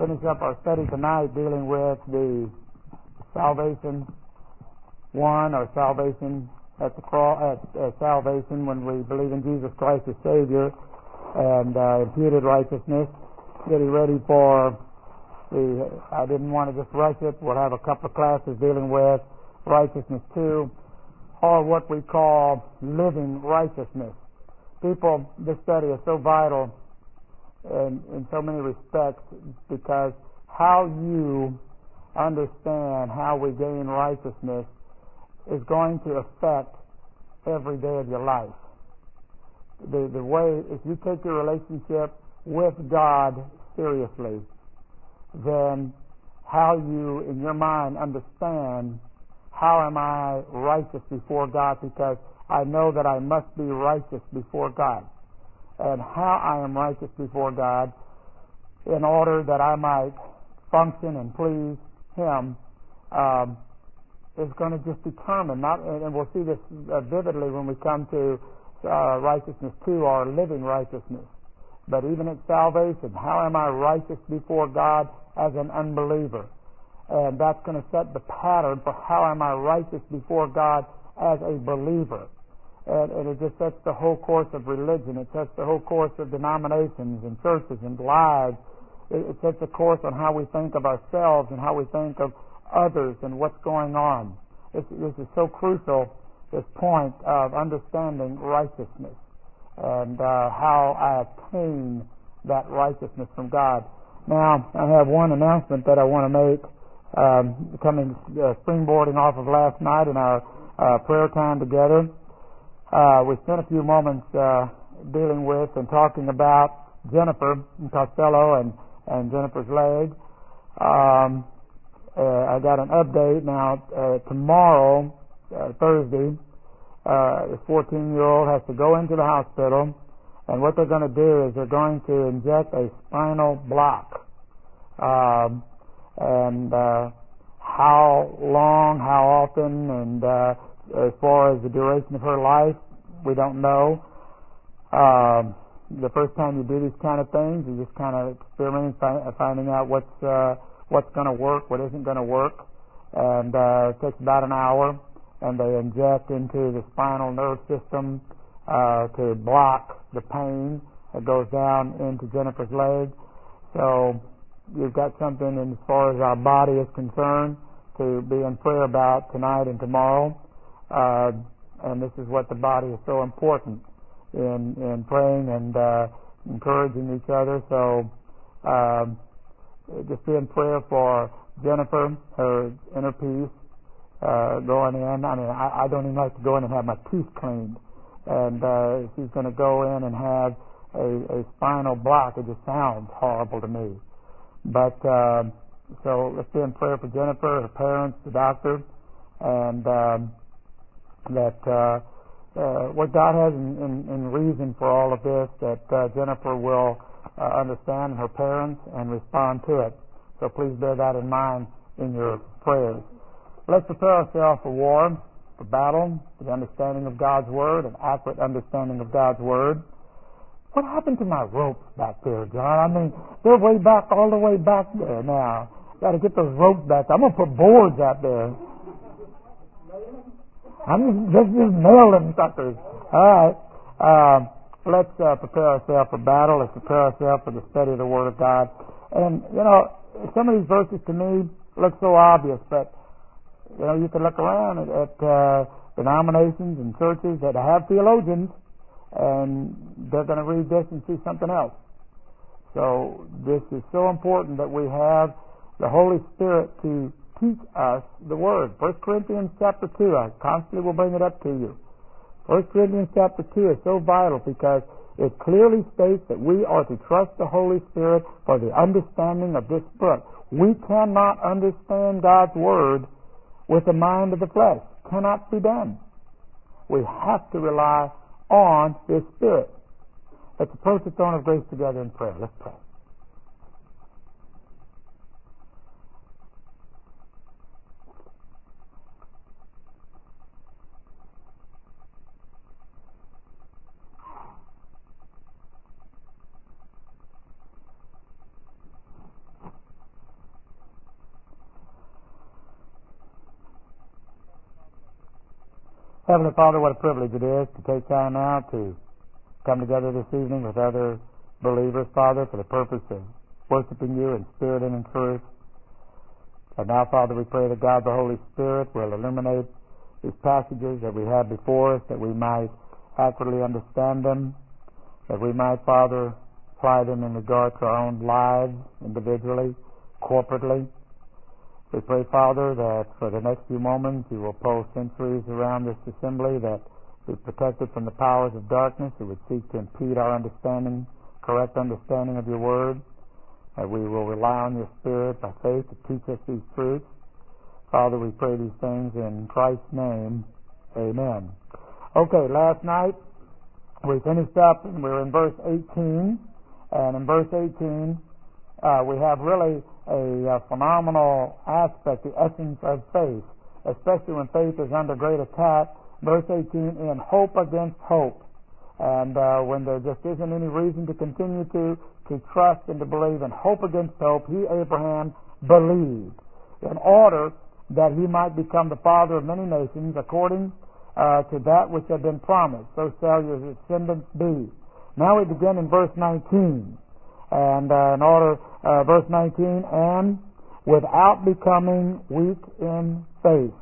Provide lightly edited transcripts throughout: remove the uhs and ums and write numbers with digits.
finish up our study tonight dealing with the salvation one, or salvation at the cross, salvation when we believe in Jesus Christ as Savior, and imputed righteousness. Getting ready for I didn't want to just rush it. We'll have a couple of classes dealing with righteousness 2, or what we call living righteousness. People, this study is so vital in so many respects, because how you understand how we gain righteousness is going to affect every day of your life. The way, if you take your relationship with God seriously, then how you, in your mind, understand how am I righteous before God, because I know that I must be righteous before God. And how I am righteous before God in order that I might function and please Him is going to just determine, and we'll see this vividly when we come to righteousness 2, or living righteousness. But even at salvation, how am I righteous before God as an unbeliever? And that's going to set the pattern for how am I righteous before God as a believer. And it just sets the whole course of religion. It sets the whole course of denominations and churches and lives. It sets a course on how we think of ourselves and how we think of others and what's going on. This is so crucial, this point of understanding righteousness and how I attain that righteousness from God. Now, I have one announcement that I want to make, springboarding off of last night in our prayer time together. We spent a few moments dealing with and talking about Jennifer Costello and Jennifer's leg. I got an update now. Tomorrow, Thursday, the 14-year-old has to go into the hospital, and what they're going to do is they're going to inject a spinal block. And how long, how often, and as far as the duration of her life, we don't know. The first time you do these kind of things, you just kind of experiment finding out what's going to work, what isn't going to work. And it takes about an hour, and they inject into the spinal nerve system to block the pain that goes down into Jennifer's leg. So you've got something, as far as our body is concerned, to be in prayer about tonight and tomorrow. And this is what the body is so important in praying and encouraging each other. So just be in prayer for Jennifer, her inner peace, going in. I mean, I don't even like to go in and have my teeth cleaned. And she's going to go in and have a spinal block. It just sounds horrible to me. But so let's be in prayer for Jennifer, her parents, the doctor, and that what God has in reason for all of this, that Jennifer will understand, her parents, and respond to it. So please bear that in mind in your prayers. Let's prepare ourselves for war, for battle, for the understanding of God's Word, an accurate understanding of God's Word. What happened to my ropes back there, John? I mean, they're way back, all the way back there now. Got to get those ropes back. I'm going to put boards out there. I'm just nail them suckers. All right. Let's prepare ourselves for battle. Let's prepare ourselves for the study of the Word of God. And, you know, some of these verses to me look so obvious, but, you know, you can look around at denominations and churches that have theologians, and they're going to read this and see something else. So this is so important that we have the Holy Spirit to teach us the Word. 1 Corinthians chapter 2, I constantly will bring it up to you. 1 Corinthians chapter 2 is so vital because it clearly states that we are to trust the Holy Spirit for the understanding of this book. We cannot understand God's Word with the mind of the flesh. Cannot be done. We have to rely on His Spirit. Let's approach the throne of grace together in prayer. Let's pray. Heavenly Father, what a privilege it is to take time out to come together this evening with other believers, Father, for the purpose of worshiping you in spirit and in truth. And now, Father, we pray that God the Holy Spirit will illuminate these passages that we have before us, that we might accurately understand them, that we might, Father, apply them in regard to our own lives, individually, corporately. We pray, Father, that for the next few moments you will post sentries around this assembly that we protect it from the powers of darkness that would seek to impede our understanding, correct understanding of your word, that we will rely on your Spirit by faith to teach us these truths. Father, we pray these things in Christ's name. Amen. Okay, last night we finished up and we were in verse 18, and in verse 18 we have really a phenomenal aspect, the essence of faith, especially when faith is under great attack. Verse 18, in hope against hope. And when there just isn't any reason to continue to trust and to believe, in hope against hope, he, Abraham, believed in order that he might become the father of many nations according to that which had been promised. So shall your descendants be. Now we begin in verse 19. And verse 19, and without becoming weak in faith.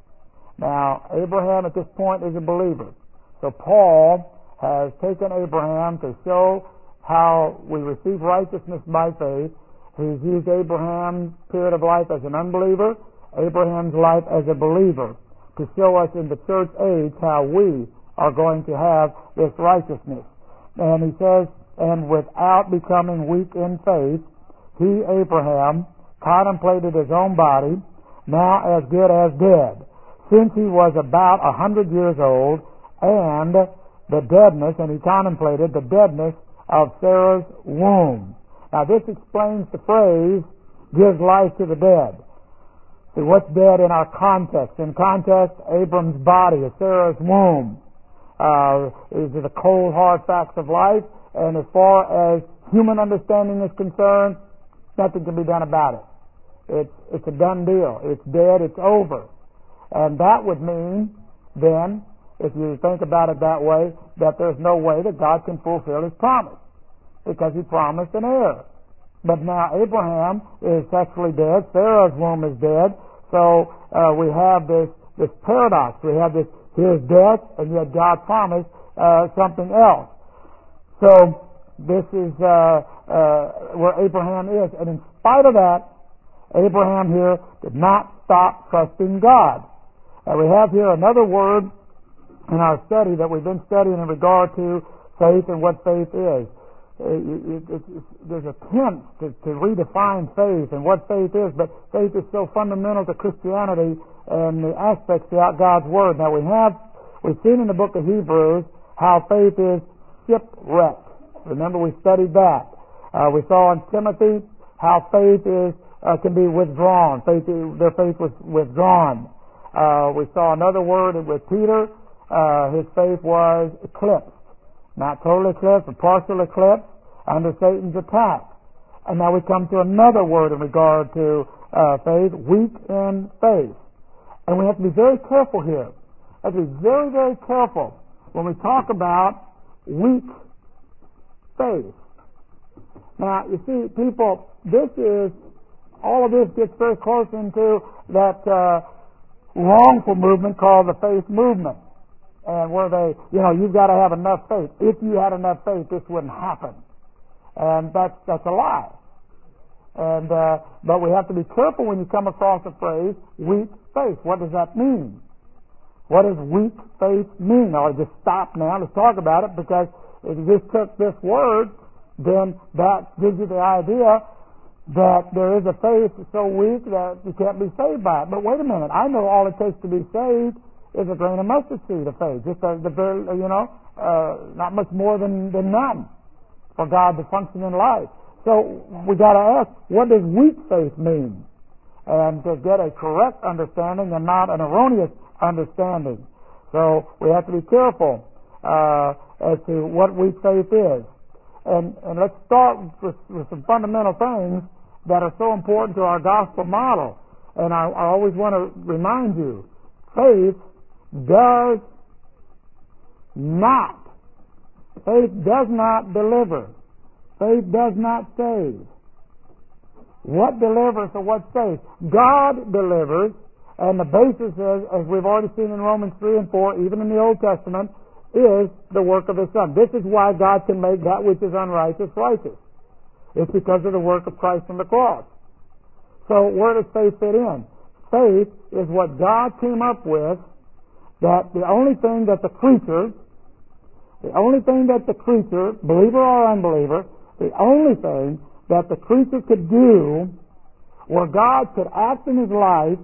Now, Abraham at this point is a believer. So Paul has taken Abraham to show how we receive righteousness by faith. He's used Abraham's period of life as an unbeliever, Abraham's life as a believer, to show us in the church age how we are going to have this righteousness. And he says, and without becoming weak in faith, he, Abraham, contemplated his own body, now as good as dead, since he was about 100 years old, and the deadness, and he contemplated the deadness of Sarah's womb. Now this explains the phrase, gives life to the dead. See, what's dead in our context? In context, Abram's body, Sarah's womb. These are the cold, hard facts of life, and as far as human understanding is concerned, nothing can be done about it. It's a done deal. It's dead. It's over. And that would mean, then, if you think about it that way, that there's no way that God can fulfill His promise, because He promised an heir. But now Abraham is sexually dead. Sarah's womb is dead. So we have this paradox. We have this, here's death, and yet God promised something else. So this is where Abraham is. And in spite of that, Abraham here did not stop trusting God. We have here another word in our study that we've been studying in regard to faith and what faith is. There's attempts to redefine faith and what faith is, but faith is so fundamental to Christianity and the aspects throughout God's Word. Now we've seen in the book of Hebrews how faith is shipwrecked. Remember, we studied that. We saw in Timothy how faith can be withdrawn. Their faith was withdrawn. We saw another word with Peter. His faith was eclipsed. Not totally eclipsed, but partial eclipse under Satan's attack. And now we come to another word in regard to faith, weak in faith. And we have to be very careful here. We have to be very, very careful when we talk about weak faith. Now, you see, people, all of this gets very close into that wrongful movement called the faith movement. And where you've got to have enough faith. If you had enough faith, this wouldn't happen. And that's a lie. And but we have to be careful when you come across the phrase weak faith. What does that mean? What does weak faith mean? I'll just stop now. Let's talk about it, because if you just took this word, then that gives you the idea that there is a faith so weak that you can't be saved by it. But wait a minute. I know all it takes to be saved is a grain of mustard seed of faith. Just not much more than none for God to function in life. So we got to ask, what does weak faith mean? And to get a correct understanding and not an erroneous understanding. So we have to be careful as to what weak faith is. And let's start with some fundamental things that are so important to our gospel model. And I always want to remind you, faith does not. Faith does not deliver. Faith does not save. What delivers or what saves? God delivers, and the basis is, as we've already seen in Romans 3 and 4, even in the Old Testament, is the work of His Son. This is why God can make that which is unrighteous righteous. It's because of the work of Christ on the cross. So where does faith fit in? Faith is what God came up with, that the only thing that the creature, believer or unbeliever, the only thing that the creature could do, where God could act in his life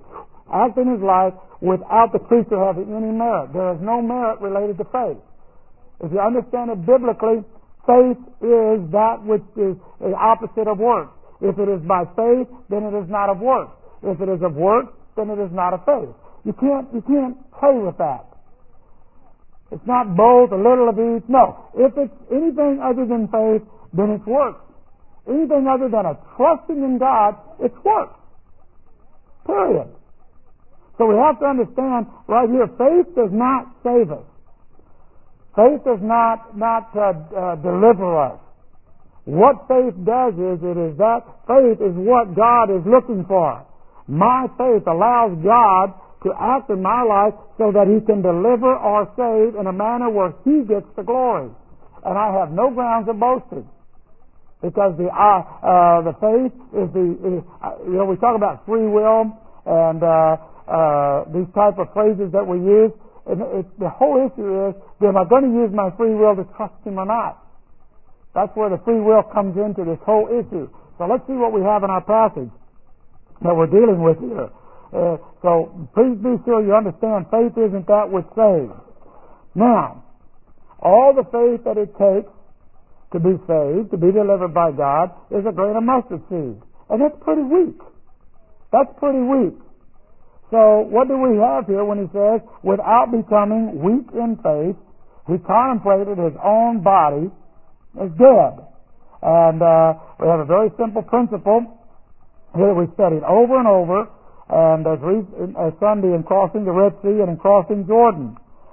without the creature having any merit. There is no merit related to faith. If you understand it biblically, faith is that which is the opposite of works. If it is by faith, then it is not of works. If it is of works, then it is not of faith. You can't play with that. It's not both, a little of each. No. If it's anything other than faith, then it's works. Anything other than a trusting in God, it's works. Period. So we have to understand right here, faith does not save us. Faith does not deliver us. What faith does is, faith is what God is looking for. My faith allows God to act in my life so that He can deliver or save in a manner where He gets the glory. And I have no grounds of boasting. Because the faith is we talk about free will and these type of phrases that we use. And the whole issue is, am I going to use my free will to trust Him or not? That's where the free will comes into this whole issue. So let's see what we have in our passage that we're dealing with here. So please be sure you understand faith isn't that which saves. Now, all the faith that it takes to be saved, to be delivered by God, is a grain of mustard seed. And that's pretty weak. That's pretty weak. So what do we have here when he says, without becoming weak in faith, he contemplated his own body as dead. And we have a very simple principle here that we studied over and over, and as Sunday in crossing the Red Sea and in crossing Jordan.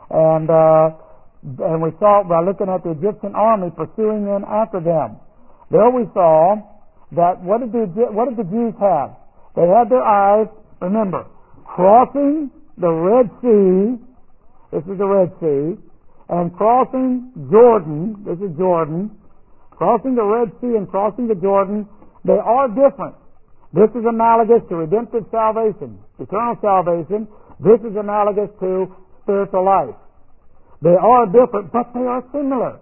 And we saw by looking at the Egyptian army pursuing in after them. There we saw that what did the Jews have? They had their eyes, remember, crossing the Red Sea, this is the Red Sea, and crossing Jordan, this is Jordan, crossing the Red Sea and crossing the Jordan, they are different. This is analogous to redemptive salvation, eternal salvation. This is analogous to spiritual life. They are different, but they are similar.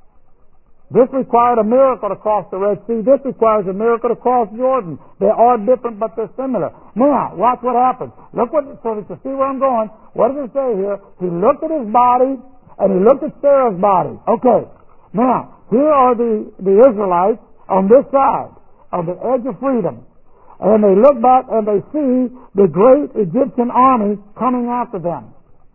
This required a miracle to cross the Red Sea. This requires a miracle to cross Jordan. They are different, but they're similar. Now, watch what happens. So to see where I'm going, what does it say here? He looked at his body, and he looked at Sarah's body. Okay. Now, here are the Israelites on this side of the edge of freedom. And they look back and they see the great Egyptian army coming after them.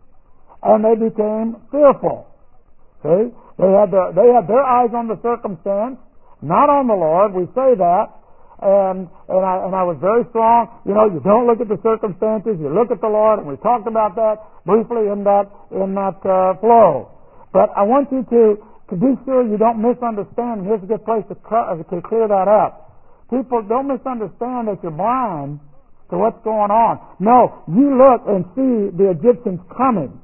And they became fearful. See? They had their eyes on the circumstance, not on the Lord. We say that. And I was very strong. You don't look at the circumstances, you look at the Lord, and we talked about that briefly in that flow. But I want you to be sure you don't misunderstand. Here's a good place to clear that up. People, don't misunderstand that you're blind to what's going on. No, you look and see the Egyptians coming.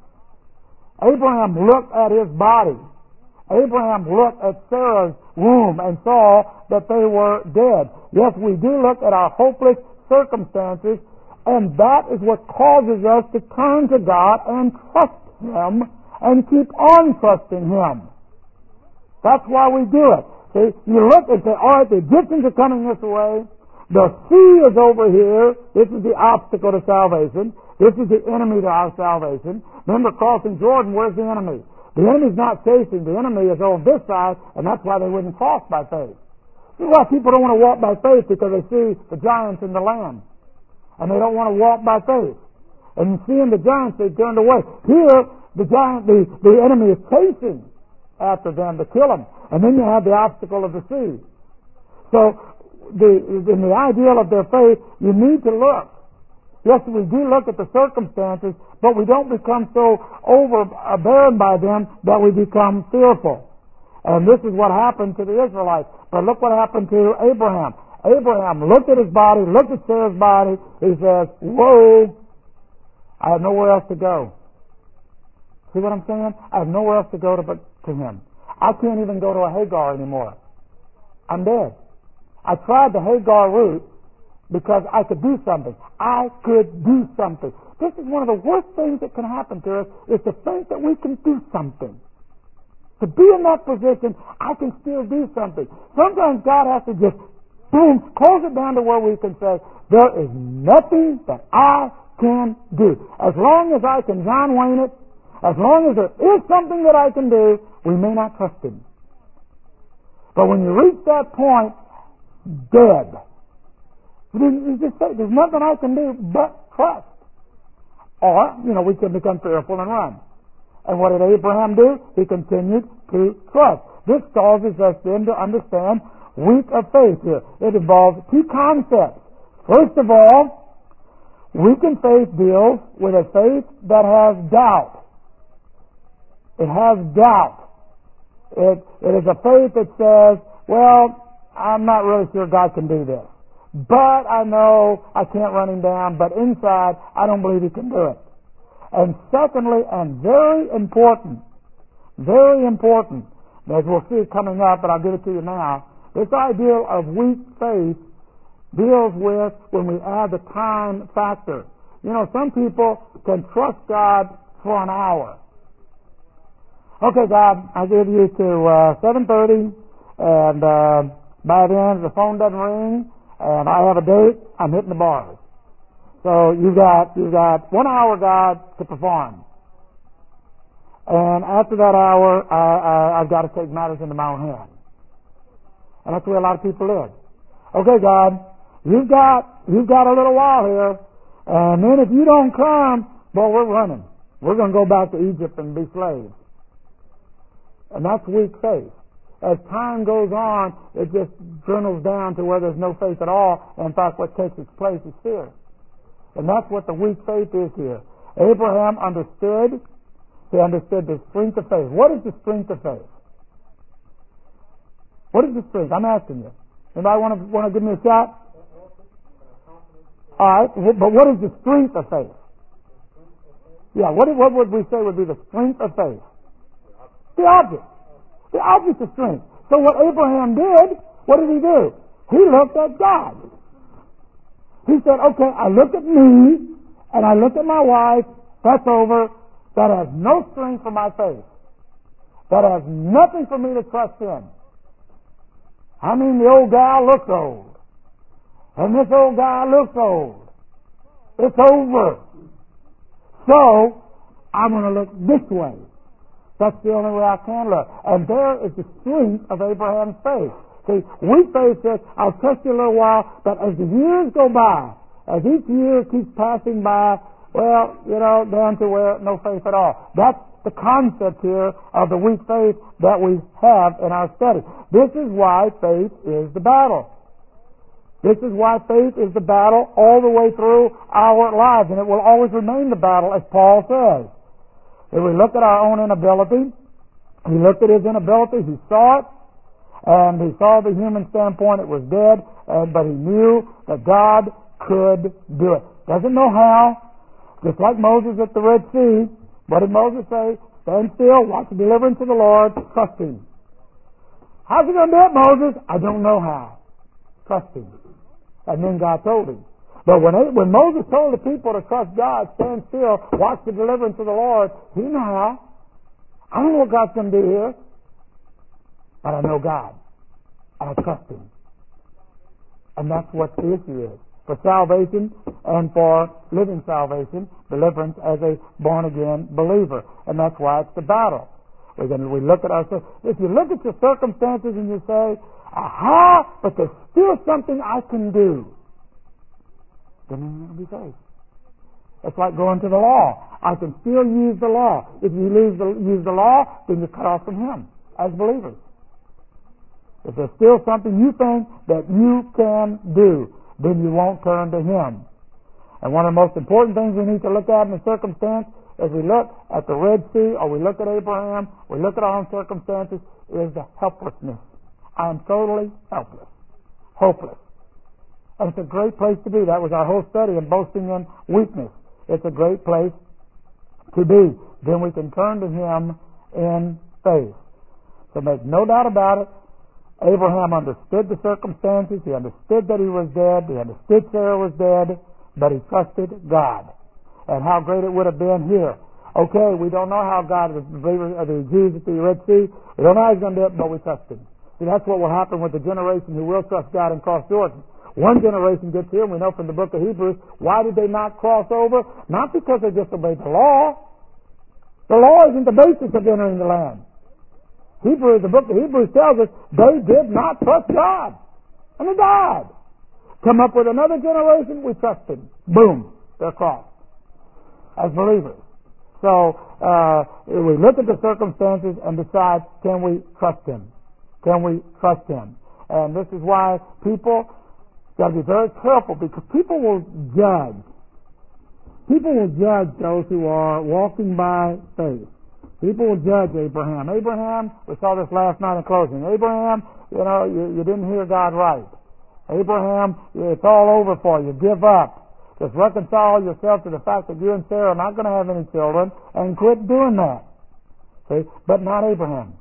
Abraham looked at his body. Abraham looked at Sarah's womb and saw that they were dead. Yes, we do look at our hopeless circumstances, and that is what causes us to turn to God and trust Him and keep on trusting Him. That's why we do it. See, you look and say, all right, the Egyptians are coming this way. The sea is over here. This is the obstacle to salvation. This is the enemy to our salvation. Remember, crossing Jordan, where's the enemy? The enemy's not chasing. The enemy is on this side, and that's why they wouldn't cross by faith. See why people don't want to walk by faith? Because they see the giants in the land. And they don't want to walk by faith. And seeing the giants, they turned away. Here, the enemy is chasing after them to kill them. And then you have the obstacle of the sea. So, in the ideal of their faith, you need to look. Yes, we do look at the circumstances, but we don't become so overborne by them that we become fearful. And this is what happened to the Israelites. But look what happened to Abraham. Abraham looked at his body, looked at Sarah's body. He says, whoa, I have nowhere else to go. See what I'm saying? I have nowhere else to go but to him. I can't even go to a Hagar anymore. I'm dead. I tried the Hagar route because I could do something. I could do something. This is one of the worst things that can happen to us, is to think that we can do something. To be in that position, I can still do something. Sometimes God has to just, boom, close it down to where we can say, there is nothing that I can do. As long as I can John Wayne it, as long as there is something that I can do, we may not trust Him. But when you reach that point, dead, you just say, there's nothing I can do but trust. Or, we can become fearful and run. And what did Abraham do? He continued to trust. This causes us then to understand weak of faith here. It involves two concepts. First of all, weakened faith deals with a faith that has doubt. It has doubt. It is a faith that says, well, I'm not really sure God can do this. But I know I can't run Him down, but inside, I don't believe He can do it. And secondly, and very important, as we'll see coming up, but I'll give it to you now, this idea of weak faith deals with when we add the time factor. Some people can trust God for an hour. Okay, God, I give you to 7:30, and by then the phone doesn't ring, and I have a date, I'm hitting the bars. So you've got 1 hour, God, to perform. And after that hour, I've got to take matters into my own hand. And that's the way a lot of people live. Okay, God, you've got a little while here, and then if you don't come, well, we're running. We're going to go back to Egypt and be slaves. And that's weak faith. As time goes on, it just journals down to where there's no faith at all. In fact, what takes its place is fear. And that's what the weak faith is here. Abraham understood. He understood the strength of faith. What is the strength of faith? What is the strength? I'm asking you. Anybody want to give me a shot? All right, but what is the strength of faith? Yeah, what would we say would be the strength of faith? The object. The object of strength. So what Abraham did, what did he do? He looked at God. He said, okay, I look at me, and I look at my wife, that's over, that has no strength for my faith. That has nothing for me to trust in. I mean, the old gal looks old. And this old guy looks old. It's over. So, I'm going to look this way. That's the only way I can look. And there is the strength of Abraham's faith. See, weak faith says, I'll trust you a little while, but as the years go by, as each year keeps passing by, well, down to where no faith at all. That's the concept here of the weak faith that we have in our study. This is why faith is the battle. This is why faith is the battle all the way through our lives, and it will always remain the battle, as Paul says. If we look at our own inability, he looked at his inability, he saw it, and he saw the human standpoint, it was dead, but he knew that God could do it. Doesn't know how. Just like Moses at the Red Sea, what did Moses say? Stand still, watch the deliverance of the Lord, trust Him. How's He going to do it, Moses? I don't know how. Trust Him. And then God told him. But when Moses told the people to trust God, stand still, watch the deliverance of the Lord, he knew how. I don't know what God's going to do here, but I know God, and I trust Him. And that's what the issue is. For salvation and for living salvation, deliverance as a born-again believer. And that's why it's the battle. We look at ourselves. If you look at your circumstances and you say, aha, but there's still something I can do, then you're going to be saved. It's like going to the law. I can still use the law. If you use the law, then you're cut off from Him as believers. If there's still something you think that you can do, then you won't turn to Him. And one of the most important things we need to look at in the circumstance as we look at the Red Sea, or we look at Abraham, we look at our own circumstances, is the helplessness. I am totally helpless, hopeless. And it's a great place to be. That was our whole study in boasting in weakness. It's a great place to be. Then we can turn to Him in faith. So make no doubt about it, Abraham understood the circumstances. He understood that he was dead. He understood Sarah was dead. But he trusted God. And how great it would have been here. Okay, we don't know how God, the Jews at the Red Sea, we don't know how He's going to do it, but we trust Him. See, that's what will happen with the generation who will trust God and cross Jordan. One generation gets here, and we know from the book of Hebrews, why did they not cross over? Not because they disobeyed the law. The law isn't the basis of entering the land. The book of Hebrews tells us they did not trust God. And they died. Come up with another generation, we trust Him. Boom, they're crossed. As believers. So, we look at the circumstances and decide, can we trust Him? Can we trust Him? And this is why people got to be very careful, because people will judge. People will judge those who are walking by faith. People will judge Abraham. Abraham, we saw this last night in closing. Abraham, you didn't hear God right. Abraham, it's all over for you. Give up. Just reconcile yourself to the fact that you and Sarah are not going to have any children, and quit doing that. See? But not Abraham.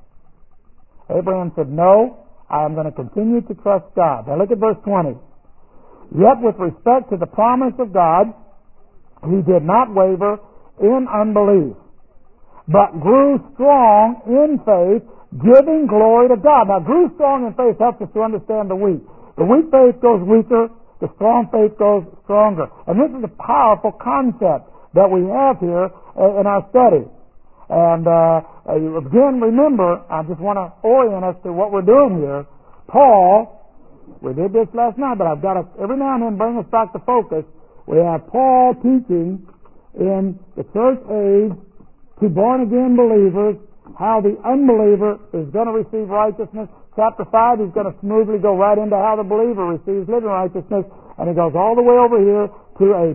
Abraham said, no, I am going to continue to trust God. Now look at verse 20. Yet with respect to the promise of God, he did not waver in unbelief, but grew strong in faith, giving glory to God. Now, grew strong in faith helps us to understand the weak. The weak faith goes weaker, the strong faith goes stronger. And this is a powerful concept that we have here in our study. And again, remember, I just want to orient us to what we're doing here. Paul, we did this last night, but I've got to every now and then bring us back to focus. We have Paul teaching in the church age to born-again believers how the unbeliever is going to receive righteousness. Chapter 5, he's going to smoothly go right into how the believer receives living righteousness, and he goes all the way over here to a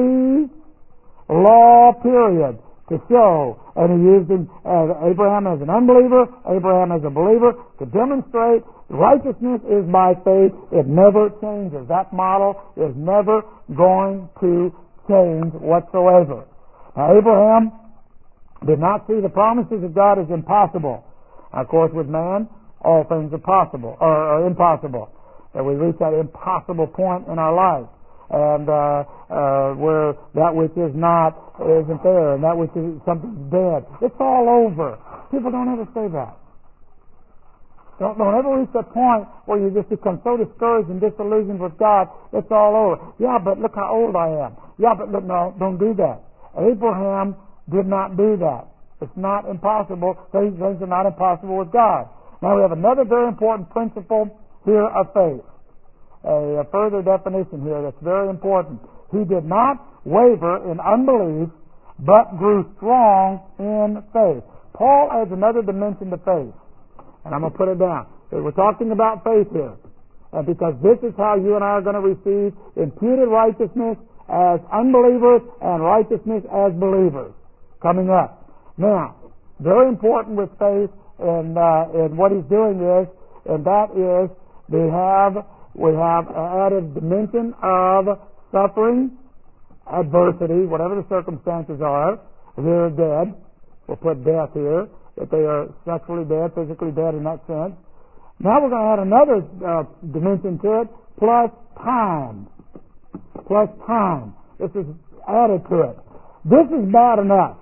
pre-law period to show, and he used Abraham as an unbeliever, Abraham as a believer, to demonstrate righteousness is by faith. It never changes. That model is never going to change whatsoever. Now, Abraham did not see the promises of God as impossible. Of course, with man, all things are possible, or impossible. That we reach that impossible point in our life. And where that which is not isn't there, and that which is something's dead. It's all over. People don't ever say that. Don't ever reach that point where you just become so discouraged and disillusioned with God. It's all over. Yeah, but look how old I am. Yeah, but look, no, don't do that. Abraham did not do that. It's not impossible. Things are not impossible with God. Now we have another very important principle here of faith. A further definition here that's very important. He did not waver in unbelief, but grew strong in faith. Paul adds another dimension to faith. And I'm going to put it down. We're talking about faith here. And because this is how you and I are going to receive imputed righteousness as unbelievers and righteousness as believers coming up. Now, very important with faith and what he's doing is, and that is, we have added dimension of suffering, adversity, whatever the circumstances are. If they're dead, we'll put death here. If they are sexually dead, physically dead in that sense. Now we're going to add another dimension to it, plus time. Plus time. This is added to it. This is bad enough.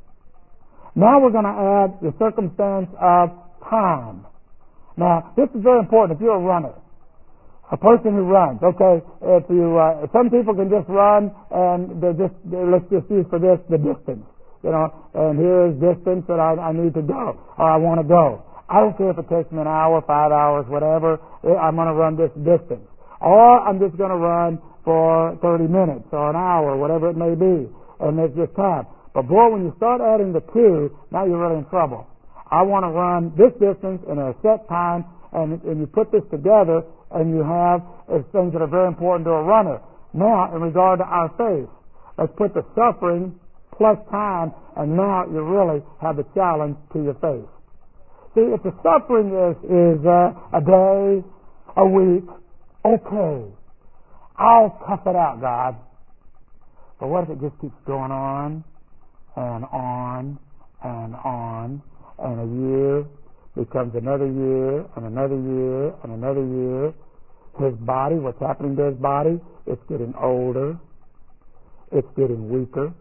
Now we're going to add the circumstance of time. Now, this is very important if you're a runner. A person who runs, okay, if you, some people can just run and let's just use for this the distance, and here's distance that I need to go, or I want to go. I don't care if it takes me an hour, 5 hours, whatever, I'm going to run this distance. Or I'm just going to run for 30 minutes or an hour, whatever it may be, and there's just time. But boy, when you start adding the two, now you're really in trouble. I want to run this distance in a set time, and you put this together, and you have things that are very important to a runner. Now, in regard to our faith, Let's put the suffering plus time, and now you really have the challenge to your faith. See, if the suffering is a day, a week, okay, I'll tough it out, God. But what if it just keeps going on and on and on, and a year becomes another year and another year and another year? His body, what's happening to his body? It's getting older. It's getting weaker.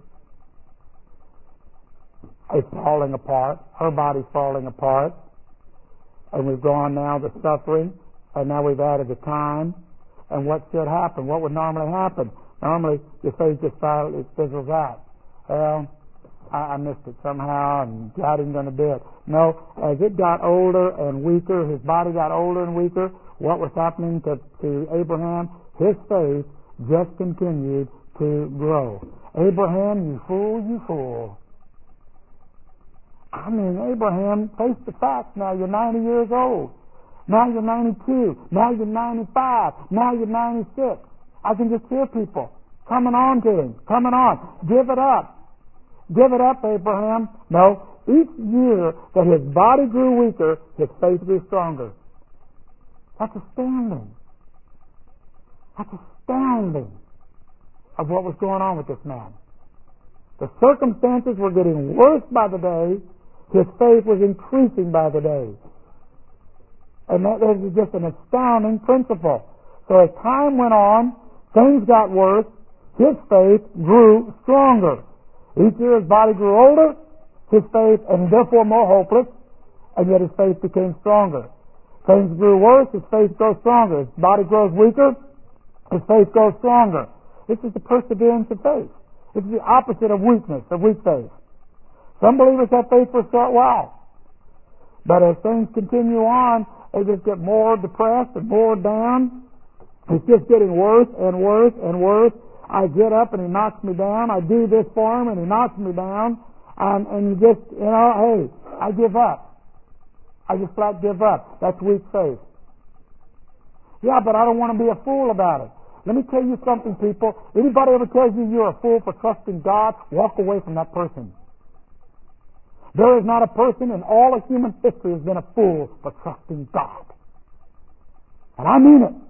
It's falling apart. Her body's falling apart. And we've gone now the suffering, and now we've added the time. And what should happen? What would normally happen? Normally, your faith just finally fizzles out. Well, I missed it somehow, and God isn't going to do it. No, as it got older and weaker, his body got older and weaker, what was happening to Abraham? His faith just continued to grow. Abraham, you fool, you fool. I mean, Abraham, face the facts. Now you're 90 years old. Now you're 92. Now you're 95. Now you're 96. I can just hear people coming on to him. Coming on. Give it up. Give it up, Abraham. No. Each year that his body grew weaker, his faith grew stronger. That's astounding. That's astounding of what was going on with this man. The circumstances were getting worse by the day. His faith was increasing by the day. And that is just an astounding principle. So as time went on, things got worse. His faith grew stronger. Each year his body grew older, his faith, and therefore more hopeless, and yet his faith became stronger. Things grew worse, his faith grows stronger. His body grows weaker, his faith grows stronger. This is the perseverance of faith. This is the opposite of weakness, of weak faith. Some believers have faith for a short while. But as things continue on, they just get more depressed and more down. It's just getting worse and worse and worse. I get up and he knocks me down. I do this for him and he knocks me down. And you just, hey, I give up. I just flat give up. That's weak faith. Yeah, but I don't want to be a fool about it. Let me tell you something, people. Anybody ever tells you you're a fool for trusting God, walk away from that person. There is not a person in all of human history who has been a fool for trusting God. And I mean it.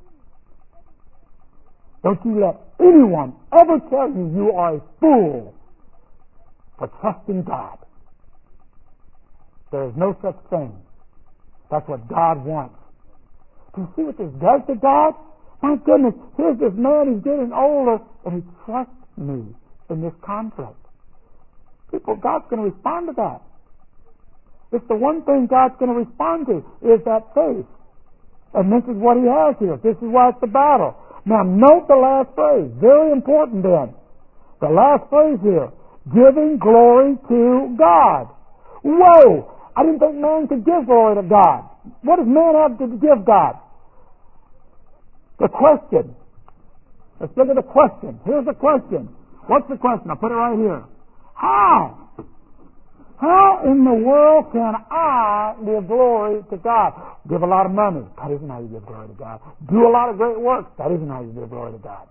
Don't you let anyone ever tell you you are a fool for trusting God. There is no such thing. That's what God wants. Do you see what this does to God? My goodness, here's this man, he's getting older, and he trusts me in this conflict. People, God's going to respond to that. It's the one thing God's going to respond to, is that faith. And this is what he has here. This is why it's the battle. Now, note the last phrase. Very important then. The last phrase here. Giving glory to God. Whoa! I didn't think man could give glory to God. What does man have to give God? The question. Let's look at the question. Here's the question. What's the question? I'll put it right here. How? How in the world can I give glory to God? Give a lot of money. That isn't how you give glory to God. Do a lot of great works. That isn't how you give glory to God.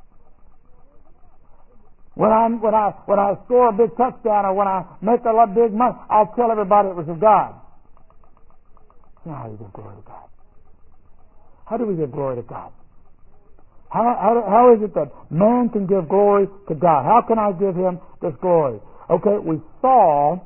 When I score a big touchdown or when I make a lot of big money, I'll tell everybody it was of God. That's not how you give glory to God. How do we give glory to God? How is it that man can give glory to God? How can I give him this glory? Okay, we saw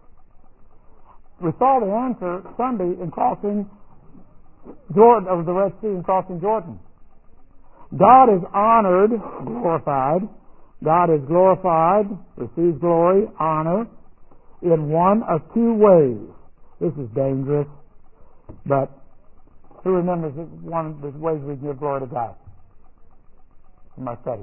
the answer Sunday in crossing Jordan, over the Red Sea and crossing Jordan. God is honored, glorified. God is glorified, receives glory, honor, in one of two ways. This is dangerous, but who remembers one of the ways we give glory to God? In my study.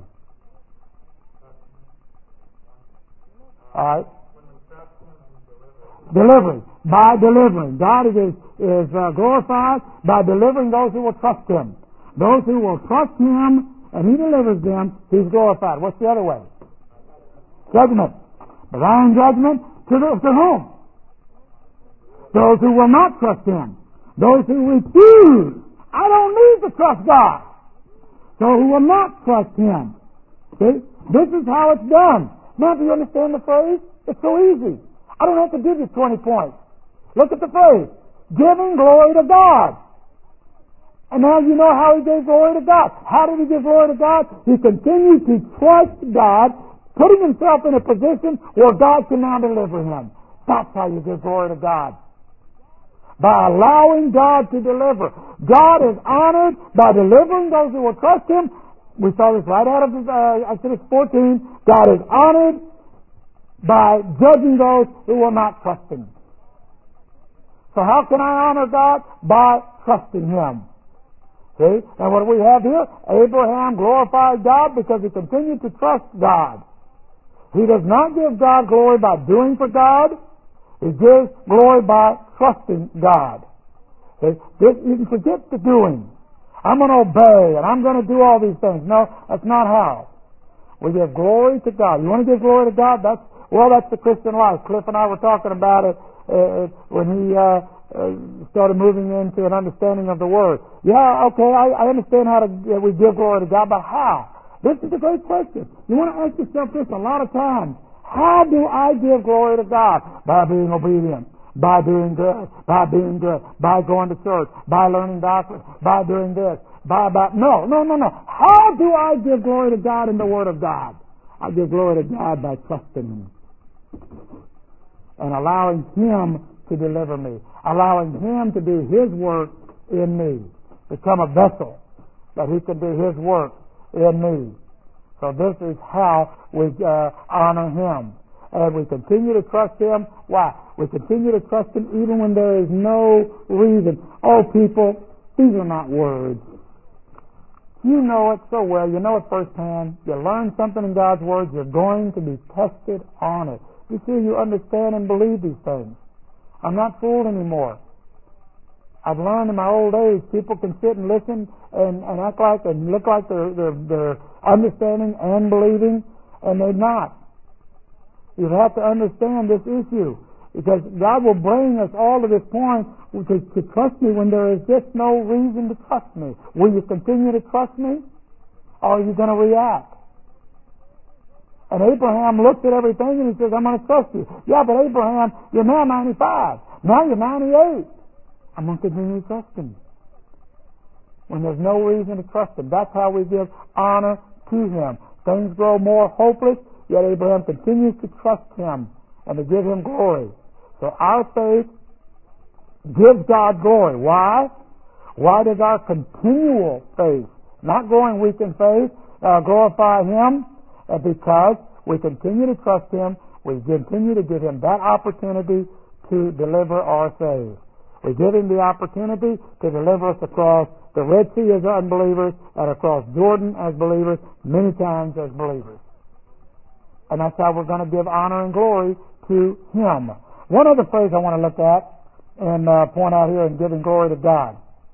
All right. Delivering. By delivering. God is glorified by delivering those who will trust Him. Those who will trust Him and He delivers them, He's glorified. What's the other way? Judgment. Divine judgment to whom? Those who will not trust Him. Those who refuse. I don't need to trust God. Those who will not trust Him. See? This is how it's done. Now, do you understand the phrase? It's so easy. I don't have to give you 20 points. Look at the phrase. Giving glory to God. And now you know how he gave glory to God. How did he give glory to God? He continued to trust God, putting himself in a position where God can now deliver him. That's how you give glory to God. By allowing God to deliver. God is honored by delivering those who will trust him. We saw this right out of Exodus 14. God is honored by judging those who will not trust him. So how can I honor God? By trusting him. See? And what we have here, Abraham glorified God because he continued to trust God. He does not give God glory by doing for God. He gives glory by trusting God. See? You can forget the doing. I'm going to obey and I'm going to do all these things. No, that's not how. We give glory to God. You want to give glory to God? That's the Christian life. Cliff and I were talking about it when he started moving into an understanding of the Word. Yeah, okay, I understand how we give glory to God, but how? This is a great question. You want to ask yourself this a lot of times. How do I give glory to God? By being obedient, by doing good, by being good, by going to church, by learning doctrine, by doing this, No. How do I give glory to God in the Word of God? I give glory to God by trusting him and allowing him to deliver me, allowing him to do his work in me, become a vessel that he can do his work in me. So this is how we honor him. And we continue to trust him. Why? We continue to trust him even when there is no reason. Oh, people, these are not words. You know it so well. You know it firsthand. You learn something in God's Word, you're going to be tested on it. You see, you understand and believe these things. I'm not fooled anymore. I've learned in my old age, people can sit and listen and act like and look like they're understanding and believing, and they're not. You have to understand this issue, because God will bring us all to this point to trust me when there is just no reason to trust me. Will you continue to trust me, or are you going to react? And Abraham looked at everything and he says, I'm going to trust you. Yeah, but Abraham, you're now 95. Now you're 98. I'm going to continue to trust him when there's no reason to trust him. That's how we give honor to him. Things grow more hopeless, yet Abraham continues to trust him and to give him glory. So our faith gives God glory. Why? Why does our continual faith, not growing weak in faith, glorify him? Because we continue to trust him, we continue to give him that opportunity to deliver or save. We give him the opportunity to deliver us across the Red Sea as unbelievers and across Jordan as believers, many times as believers. And that's how we're going to give honor and glory to him. One other phrase I want to look at and point out here in giving glory to God.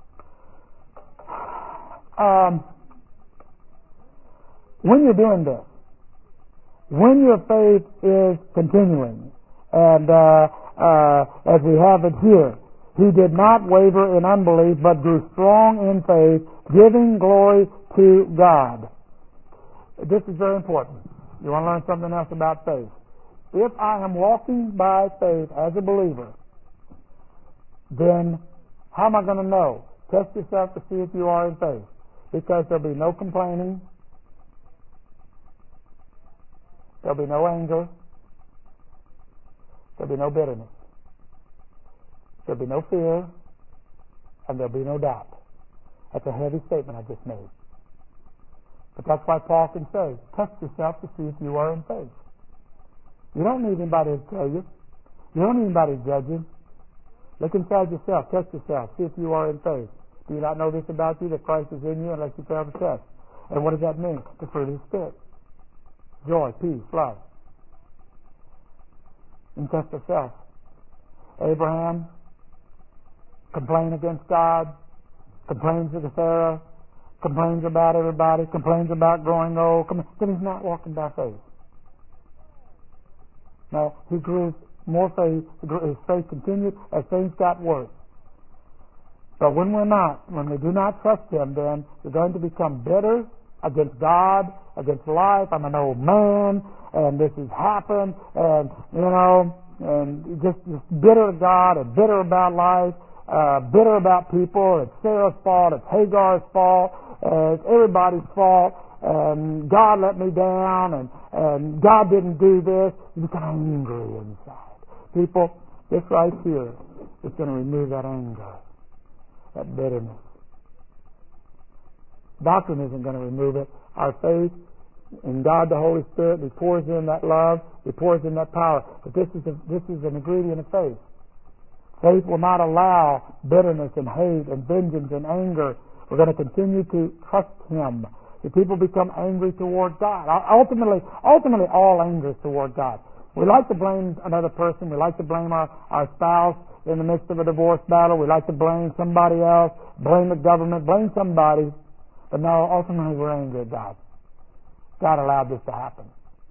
When you're doing this, when your faith is continuing, and as we have it here, he did not waver in unbelief, but grew strong in faith, giving glory to God. This is very important. You want to learn something else about faith? If I am walking by faith as a believer, then how am I going to know? Test yourself to see if you are in faith. Because there'll be no complaining. There'll be no anger. There'll be no bitterness. There'll be no fear. And there'll be no doubt. That's a heavy statement I just made. But that's why Paul can say, test yourself to see if you are in faith. You don't need anybody to tell you. You don't need anybody to judge you. Look inside yourself. Test yourself. See if you are in faith. Do you not know this about you, that Christ is in you unless you fail the test? And what does that mean? The fruit of the Spirit. Joy, peace, love. And test yourself. Abraham complained against God, complains to Sarah, complains about everybody, complains about growing old. Then he's not walking by faith. No, he grew more faith. His faith continued as things got worse. But when we do not trust him, then we're going to become bitter against God, against life. I'm an old man, and this has happened, and and just bitter of God and bitter about life, bitter about people. It's Sarah's fault. It's Hagar's fault. It's everybody's fault. And God let me down, and God didn't do this. You become angry inside. People, this right here is going to remove that anger, that bitterness. Doctrine isn't going to remove it. Our faith in God the Holy Spirit, He pours in that love, He pours in that power. But this is an ingredient of faith. Faith will not allow bitterness and hate and vengeance and anger. We're going to continue to trust Him. If people become angry toward God, ultimately all anger is toward God. We like to blame another person. We like to blame our spouse in the midst of a divorce battle. We like to blame somebody else, blame the government, blame somebody. But no, ultimately we're angry at God. God allowed this to happen.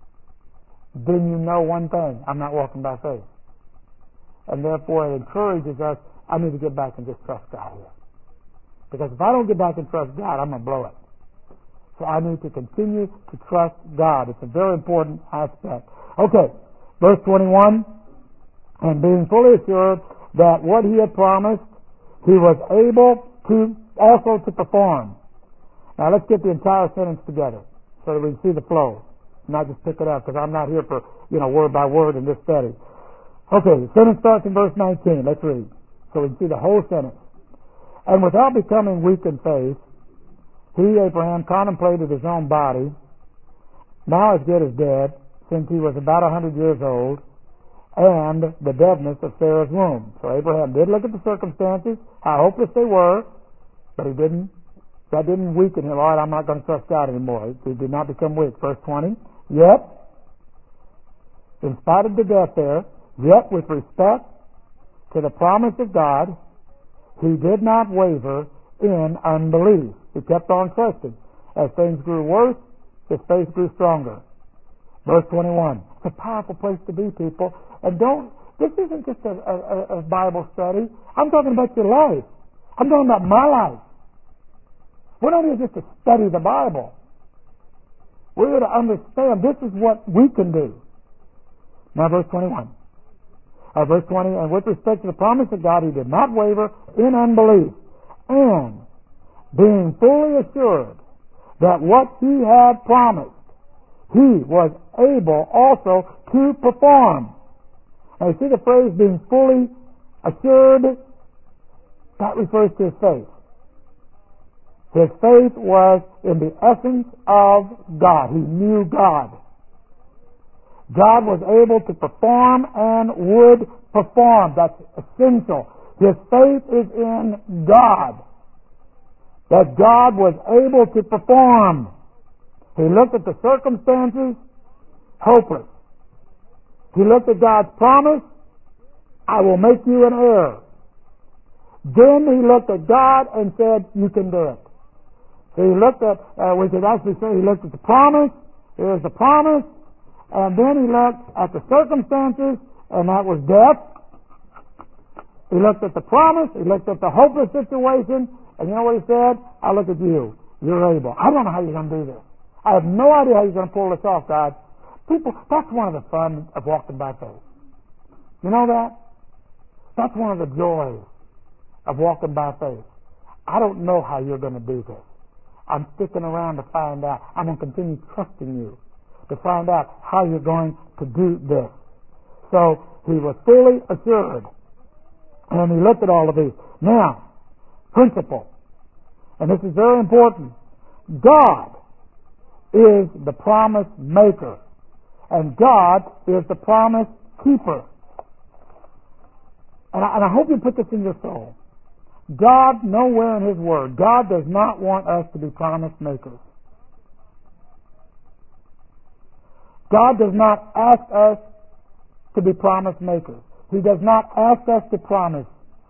Then you know one thing: I'm not walking by faith. And therefore it encourages us, I need to get back and just trust God here. Because if I don't get back and trust God, I'm going to blow it. So I need to continue to trust God. It's a very important aspect. Okay, verse 21, and being fully assured that what He had promised, He was able to also to perform. Now let's get the entire sentence together so that we can see the flow, not just pick it up, because I'm not here for, word by word in this study. Okay, the sentence starts in verse 19. Let's read so we can see the whole sentence. And without becoming weak in faith, he, Abraham, contemplated his own body, now as good as dead, since he was about 100 years old, and the deadness of Sarah's womb. So Abraham did look at the circumstances, how hopeless they were, but that didn't weaken him. All right, I'm not going to trust God anymore. He did not become weak. Verse 20, yet, in spite of the death there, yet with respect to the promise of God, he did not waver in unbelief. He kept on trusting. As things grew worse, his faith grew stronger. Verse 21. It's a powerful place to be, people. And this isn't just a Bible study. I'm talking about your life. I'm talking about my life. We're not here just to study the Bible. We're here to understand this is what we can do. Now verse 21. Verse 20, and with respect to the promise of God, he did not waver in unbelief, and being fully assured that what he had promised, he was able also to perform. Now you see the phrase being fully assured? That refers to his faith. His faith was in the essence of God. He knew God. God was able to perform and would perform. That's essential. His faith is in God. That God was able to perform. He looked at the circumstances, hopeless. He looked at God's promise, I will make you an heir. Then he looked at God and said, you can do it. So he looked at, we could actually say he looked at the promise, here's the promise, and then he looked at the circumstances, and that was death. He looked at the promise, he looked at the hopeless situation, and you know what he said? I look at you. You're able. I don't know how you're going to do this. I have no idea how you're going to pull this off, God. People, that's one of the fun of walking by faith. You know that? That's one of the joys of walking by faith. I don't know how you're going to do this. I'm sticking around to find out. I'm going to continue trusting you to find out how you're going to do this. So he was fully assured. And he looked at all of these. Now, principle. And this is very important. God is the promise maker. And God is the promise keeper. And I hope you put this in your soul. God, nowhere in His Word, God does not want us to be promise makers. God does not ask us to be promise makers. He does not ask us to promise.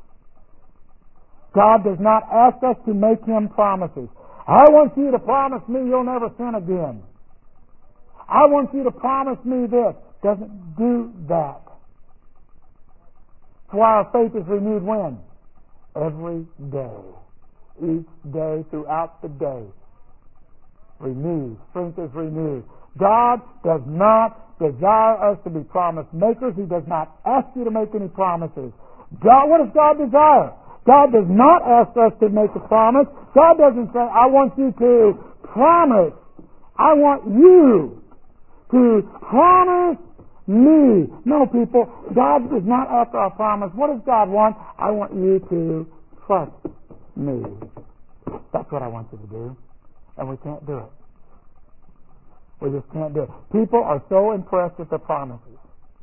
God does not ask us to make Him promises. I want you to promise me you'll never sin again. I want you to promise me this. Doesn't do that. That's why our faith is renewed when? Every day. Each day, throughout the day. renewed. Strength is renewed. God does not desire us to be promise makers. He does not ask you to make any promises. What does God desire? God does not ask us to make a promise. God doesn't say, I want you to promise. I want you to promise me. No, people, God is not after our promise. What does God want? I want you to trust me. That's what I want you to do. And we can't do it. We just can't do it. People are so impressed with their promises.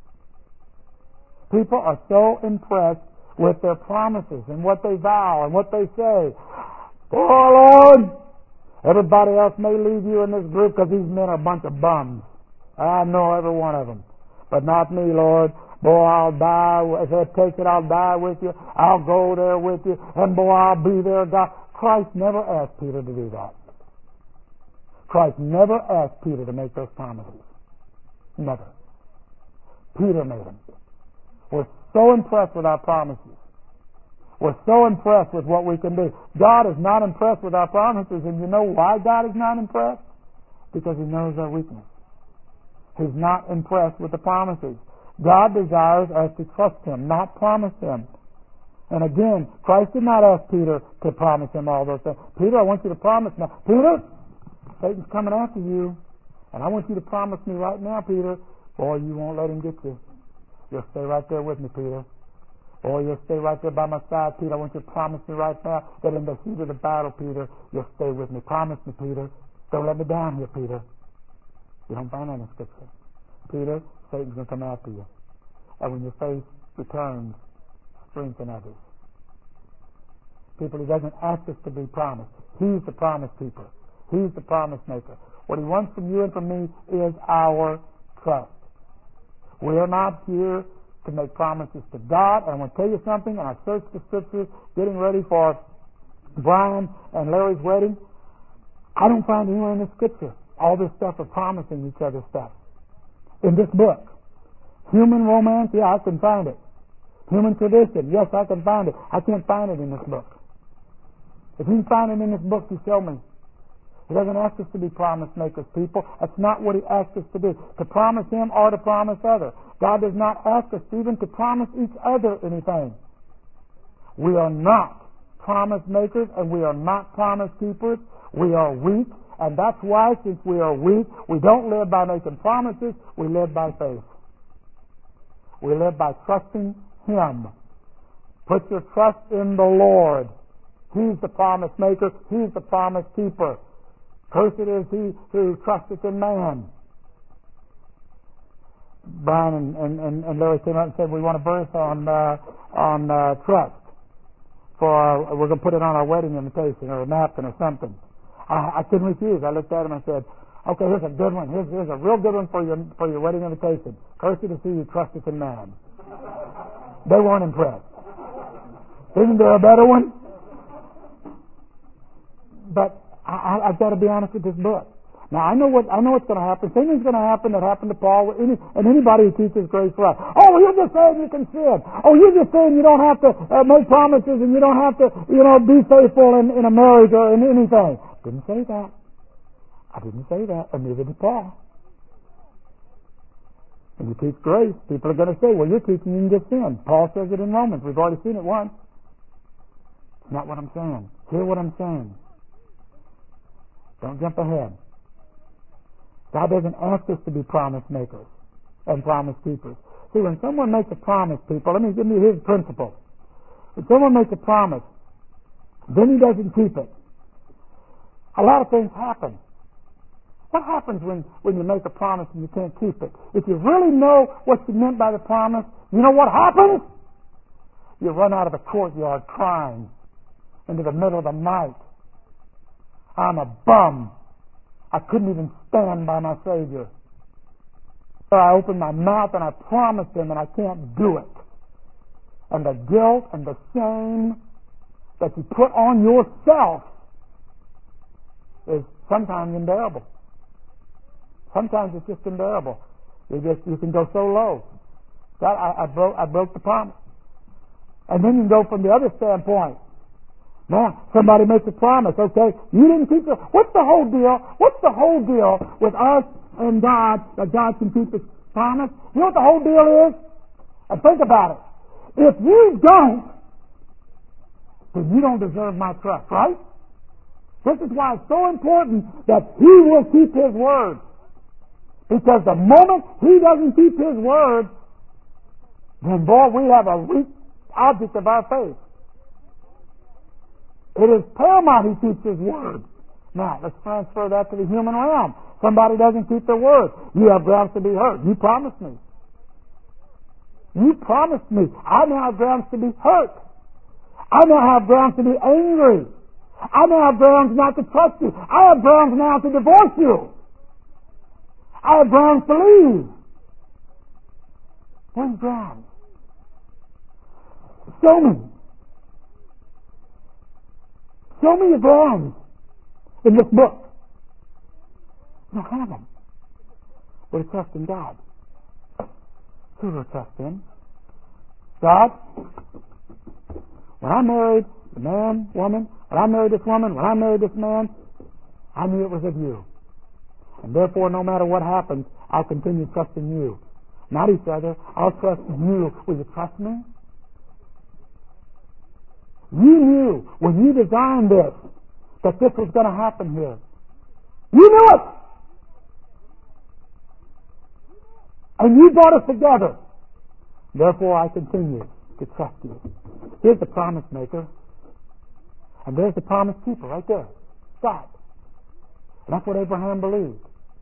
People are so impressed with their promises and what they vow and what they say. Oh, Lord, everybody else may leave you in this group because these men are a bunch of bums. I know every one of them. But not me, Lord. Boy, I'll die. If it takes it, I'll die with you. I'll go there with you. And boy, I'll be there, God. Christ never asked Peter to do that. Christ never asked Peter to make those promises. Never. Peter made them. We're so impressed with our promises. We're so impressed with what we can do. God is not impressed with our promises, and you know why God is not impressed? Because He knows our weakness. He's not impressed with the promises. God desires us to trust Him, not promise Him. And again, Christ did not ask Peter to promise him all those things. Peter, I want you to promise now. Peter, Satan's coming after you, and I want you to promise me right now, Peter. Boy, you won't let him get you. You'll stay right there with me, Peter. Or you'll stay right there by my side, Peter. I want you to promise me right now that in the heat of the battle, Peter, you'll stay with me. Promise me, Peter. Don't let me down here, Peter. You don't find that in Scripture. Peter, Satan's going to come after you. And when your faith returns, strengthen others. People, He doesn't ask us to be promised. He's the promise keeper. He's the promise maker. What He wants from you and from me is our trust. We are not here to make promises to God. And I want to tell you something. And I searched the Scriptures getting ready for Brian and Larry's wedding. I don't find anywhere in the Scripture all this stuff of promising each other stuff. In this book. Human romance, yeah, I can find it. Human tradition, yes, I can find it. I can't find it in this book. If you can find it in this book, you show me. He doesn't ask us to be promise makers, people. That's not what He asks us to do. To promise Him or to promise others. God does not ask us even to promise each other anything. We are not promise makers and we are not promise keepers. We are weak, and that's why, since we are weak, we don't live by making promises. We live by faith. We live by trusting Him. Put your trust in the Lord. He's the promise maker. He's the promise keeper. Cursed is he who trusteth in man. Brian and Larry came out and said we want a verse on trust. We're going to put it on our wedding invitation or a napkin or something. I couldn't refuse. I looked at him and I said, okay, here's a good one. Here's a real good one for your wedding invitation. Cursed is he who trusteth in man. They weren't impressed. Isn't there a better one? But I've got to be honest with this book. Now I know what's going to happen. Same thing's going to happen that happened to Paul and anybody who teaches grace for us. Oh, you're just saying you can sin. Oh, you're just saying you don't have to make promises and you don't have to, be faithful in a marriage or in anything. Didn't say that. I didn't say that, and neither did Paul. When you teach grace, people are going to say, well, you're teaching you can get sin. Paul says it in Romans. We've already seen it once. It's not what I'm saying. Hear what I'm saying. Don't jump ahead. God doesn't ask us to be promise makers and promise keepers. See, when someone makes a promise, people, let me give you his principle. When someone makes a promise, then he doesn't keep it. A lot of things happen. What happens when you make a promise and you can't keep it? If you really know what you meant by the promise, you know what happens? You run out of the courtyard crying into the middle of the night. I'm a bum. I couldn't even stand by my Savior. So I opened my mouth and I promised Him and I can't do it. And the guilt and the shame that you put on yourself is sometimes unbearable. Sometimes it's just unbearable. You can go so low. God, I broke the promise. And then you can go from the other standpoint. Now, somebody makes a promise, okay, you didn't keep it. What's the whole deal? What's the whole deal with us and God, that God can keep His promise? You know what the whole deal is? And think about it. If you don't, then you don't deserve my trust, right? This is why it's so important that He will keep His word. Because the moment He doesn't keep His word, then boy, we have a weak object of our faith. It is paramount He keeps His word. Now, let's transfer that to the human realm. Somebody doesn't keep their word. You have grounds to be hurt. You promised me. You promised me. I now have grounds to be hurt. I now have grounds to be angry. I now have grounds not to trust you. I have grounds now to divorce you. I have grounds to leave. What grounds? Show me. Show me your grounds in this book. You don't have them. We're to trust in God. Who will trust in? God. When I married the man, woman, when I married this woman, when I married this man, I knew it was of you. And therefore, no matter what happens, I'll continue trusting you. Not each other. I'll trust you. Will you trust me? You knew when you designed this that this was going to happen here. You knew it. And you brought us together. Therefore, I continue to trust you. Here's the promise maker. And there's the promise keeper right there. God. And that's what Abraham believed.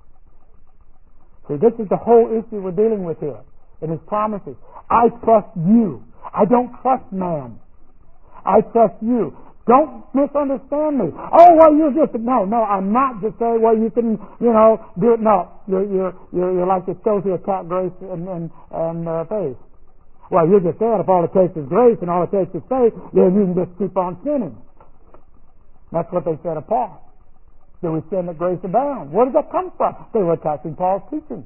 See, this is the whole issue we're dealing with here in his promises. I trust you. I don't trust man. I trust you. Don't misunderstand me. Oh, well, you're just no. I'm not just saying. Well, you can, do it. No, you're like the shows you attack grace and faith. Well, you're just saying if all it takes is grace and all it takes is faith, then you can just keep on sinning. That's what they said of Paul. Do we sin that grace abound? Where does that come from? They were attacking Paul's teaching.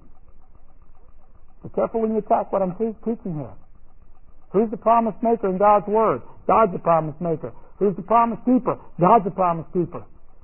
Be careful when you attack what I'm teaching here. Who's the promise maker in God's Word? God's the promise maker. Who's the promise keeper? God's the promise keeper.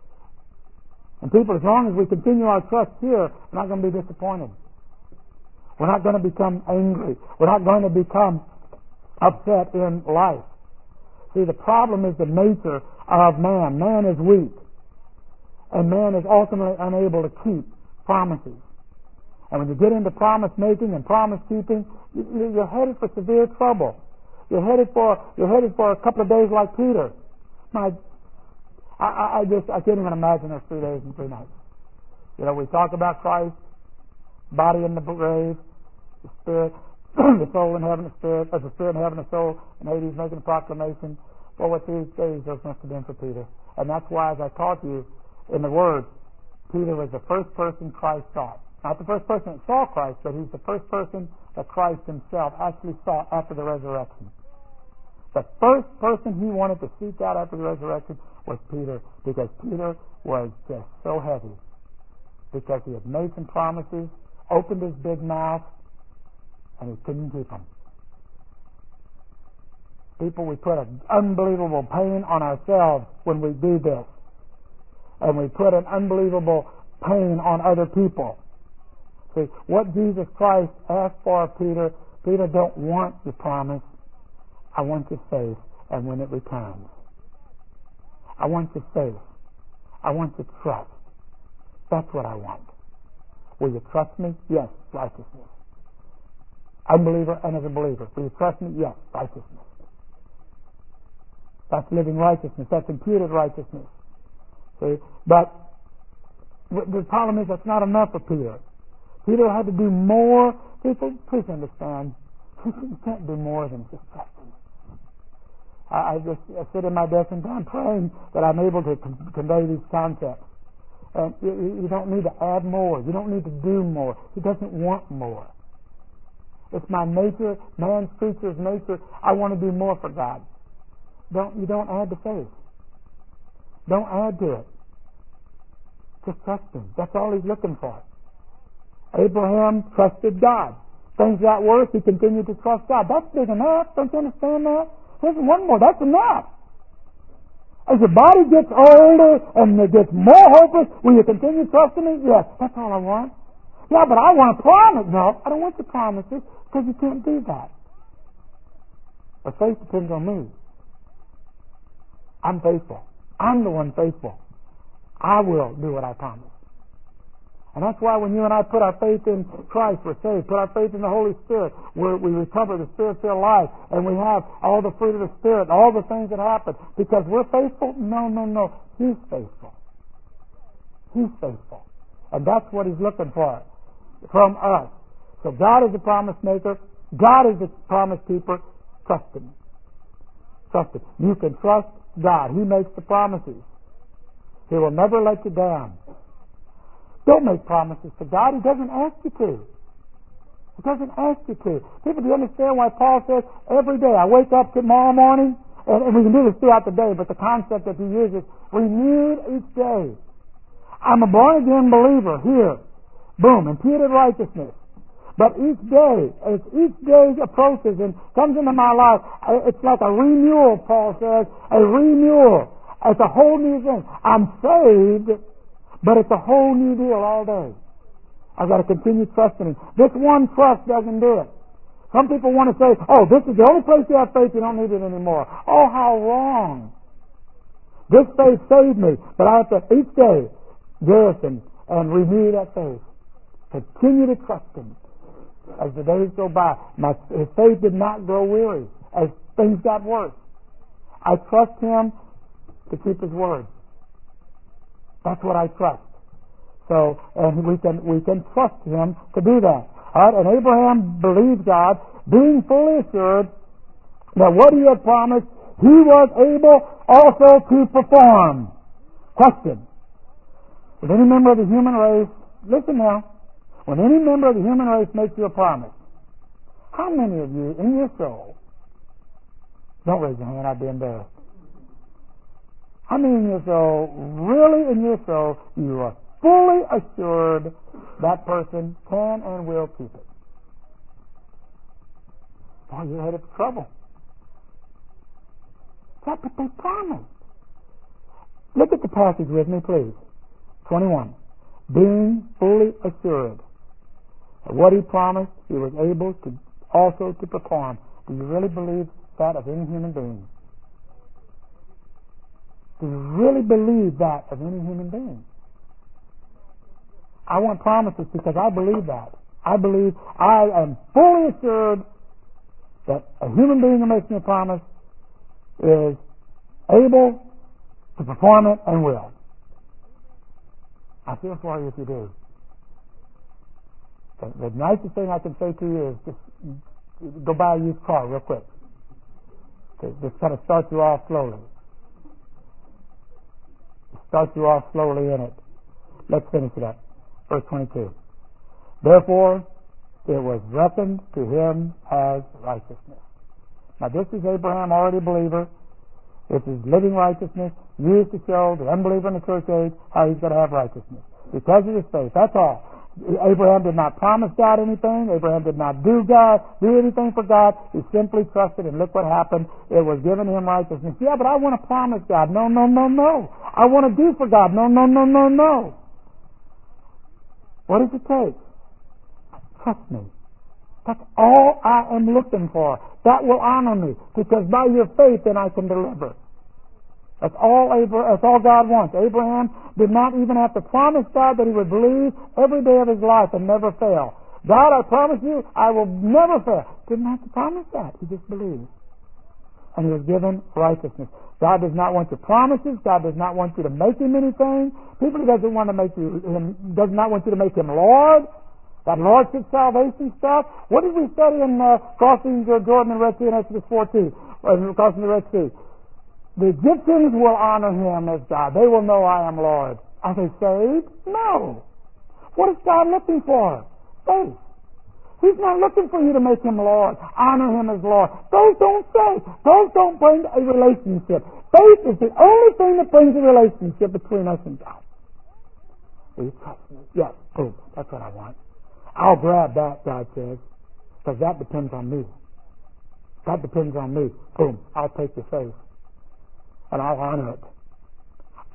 And people, as long as we continue our trust here, we're not going to be disappointed. We're not going to become angry. We're not going to become upset in life. See, the problem is the nature of man. Man is weak. And man is ultimately unable to keep promises. And when you get into promise making and promise keeping, you're headed for severe trouble. You're headed for a couple of days like Peter. I can't even imagine those 3 days and 3 nights. We talk about Christ, body in the grave, the spirit, the soul in heaven, the spirit in heaven, the soul in Hades, making a proclamation. Well, what 3 days those must have been for Peter. And that's why, as I taught you in the Word, Peter was the first person Christ saw. Not the first person that saw Christ, but he's the first person that Christ himself actually saw after the resurrection. The first person he wanted to seek out after the resurrection was Peter, because Peter was just so heavy. Because he had made some promises, opened his big mouth, and he couldn't keep them. People, we put an unbelievable pain on ourselves when we do this. And we put an unbelievable pain on other people. See, what Jesus Christ asked for of Peter, Peter, don't want your promise. I want your faith, and when it returns. I want your faith. I want your trust. That's what I want. Will you trust me? Yes, righteousness. Unbeliever and as a believer. Will you trust me? Yes, righteousness. That's living righteousness. That's imputed righteousness. See? But the problem is that's not enough for Peter. Peter had to do more. People, please understand, you can't do more than just trust him. I sit in my desk and I'm praying that I'm able to convey these concepts. And you don't need to add more. You don't need to do more. He doesn't want more. It's my nature, man's creature's nature. I want to do more for God. You don't add to faith. Don't add to it. Just trust him. That's all he's looking for. Abraham trusted God. Things got worse, he continued to trust God. That's big enough. Don't you understand that? There's one more. That's enough. As your body gets older and it gets more hopeless, will you continue trusting me? Yes, that's all I want. Yeah, but I want a promise. No, I don't want your promises because you can't do that. But faith depends on me. I'm faithful. I'm the one faithful. I will do what I promise. And that's why when you and I put our faith in Christ, we're saved. Put our faith in the Holy Spirit, we recover the Spirit-filled life, and we have all the fruit of the Spirit, all the things that happen. Because we're faithful? No. He's faithful. He's faithful. And that's what He's looking for from us. So God is the promise maker. God is the promise keeper. Trust Him. Trust Him. You can trust God. He makes the promises. He will never let you down. Don't make promises to God. He doesn't ask you to. He doesn't ask you to. People, do you understand why Paul says every day I wake up tomorrow morning, and we can do this throughout the day, but the concept that he uses, renewed each day. I'm a born-again believer here. Boom, imputed righteousness. But each day, as each day approaches and comes into my life, it's like a renewal, Paul says, a renewal. It's a whole new thing. I'm saved, but it's a whole new deal all day. I've got to continue trusting Him. This one trust doesn't do it. Some people want to say, oh, this is the only place you have faith, you don't need it anymore. Oh, how wrong. This faith saved me, but I have to each day garrison and renew that faith. Continue to trust Him as the days go by. His faith did not grow weary as things got worse. I trust Him to keep His word. That's what I trust. So, and we can trust Him to do that. All right, and Abraham believed God, being fully assured that what he had promised, he was able also to perform. Question. If any member of the human race, listen now, when any member of the human race makes you a promise, how many of you in your soul, don't raise your hand, I'd be embarrassed. How many in your soul, really in your soul, you are fully assured that person can and will keep it? Boy, you're headed for trouble. That's what they promised. Look at the passage with me, please. 21. Being fully assured that what he promised, he was able to also to perform. Do you really believe that of any human being? Do you really believe that of any human being? I want promises because I believe that. I believe I am fully assured that a human being who makes me a promise is able to perform it and will. I feel for you if you do. The nicest thing I can say to you is just go buy a used car real quick. Just kind of start you off slowly. Start you off slowly in it. Let's finish it up. Verse 22. Therefore, it was reckoned to him as righteousness. Now this is Abraham, already a believer. This is living righteousness, used to show the unbeliever in the church age how he's going to have righteousness. Because of his faith. That's all. Abraham did not promise God anything. Abraham did not do anything for God. He simply trusted, and look what happened. It was given him righteousness. Yeah, but I want to promise God. No. I want to do for God. No. What does it take? Trust me. That's all I am looking for. That will honor me, because by your faith then I can deliver. That's all God wants. Abraham did not even have to promise God that he would believe every day of his life and never fail. God, I promise you, I will never fail. Didn't have to promise that. He just believed. And he was given righteousness. God does not want your promises. God does not want you to make him anything. He doesn't want to make you, does not want you to make him Lord. That Lordship salvation stuff. What did we study in crossing the Jordan and Red Sea in Exodus 14? Crossing the Red Sea. The Egyptians will honor him as God. They will know I am Lord. Are they saved? No. What is God looking for? Faith. He's not looking for you to make him Lord, honor him as Lord. Those don't save. Those don't bring a relationship. Faith is the only thing that brings a relationship between us and God. Will you trust me? Yes. Boom. That's what I want. I'll grab that, God says, because that depends on me. That depends on me. Boom. I'll take your faith. And I'll honor it.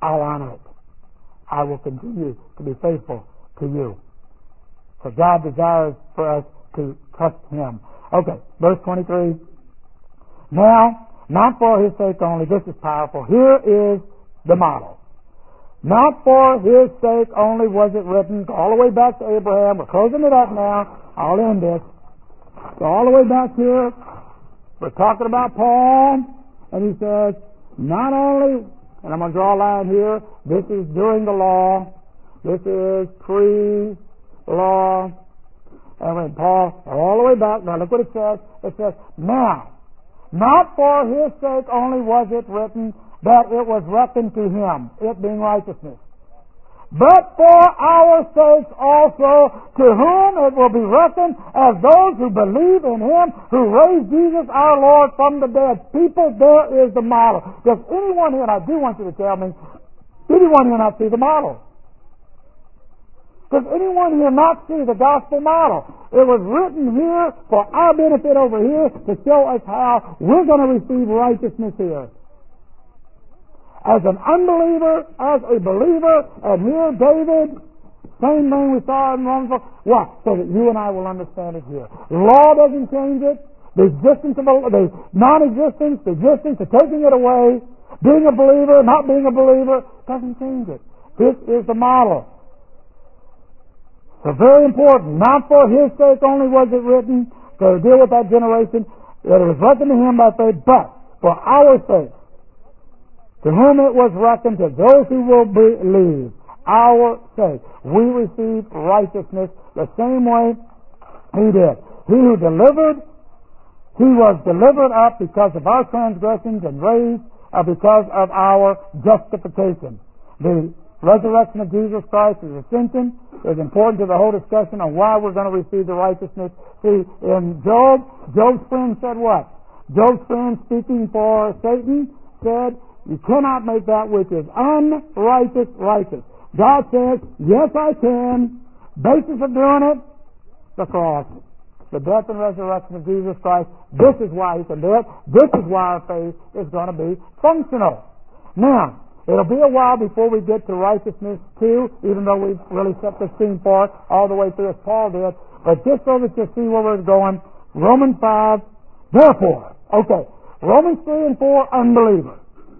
I'll honor it. I will continue to be faithful to you. So God desires for us to trust Him. Okay, verse 23. Now, not for His sake only, this is powerful. Here is the model. Not for His sake only was it written, all the way back to Abraham. We're closing it up now. I'll end this. So all the way back here, we're talking about Paul, and he says, not only, and I'm going to draw a line here, this is during the law, this is pre-law, and when Paul, all the way back, now look what it says. It says, now, not for His sake only was it written that it was reckoned to Him, it being righteousness, but for our sakes also, to whom it will be reckoned as those who believe in Him who raised Jesus our Lord from the dead. People, there is the model. Does anyone here, and I do want you to tell me, anyone here not see the model? Does anyone here not see the gospel model? It was written here for our benefit over here to show us how we're going to receive righteousness here. As an unbeliever, as a believer, and here David, same thing we saw in Romans 4. Why? So that you and I will understand it here. Law doesn't change it. The existence of the non-existence, the existence, the taking it away, being a believer, not being a believer, doesn't change it. This is the model. So very important. Not for His sake only was it written to deal with that generation, that it was reckoned to Him by faith, but for our sake, to whom it was reckoned, to those who will believe, our sake. We receive righteousness the same way He did. He who delivered, He was delivered up because of our transgressions and raised because of our justification. The resurrection of Jesus Christ, His ascension, is important to the whole discussion on why we're going to receive the righteousness. See, in Job's friend said what? Job's friend, speaking for Satan, said, you cannot make that which is unrighteous righteous. God says, yes, I can. Basis of doing it, the cross. The death and resurrection of Jesus Christ. This is why He can do it. This is why our faith is going to be functional. Now, it'll be a while before we get to righteousness 2, even though we've really set the scene for it all the way through as Paul did. But just so that you see where we're going, Romans 5, therefore, okay, Romans 3 and 4, unbelievers.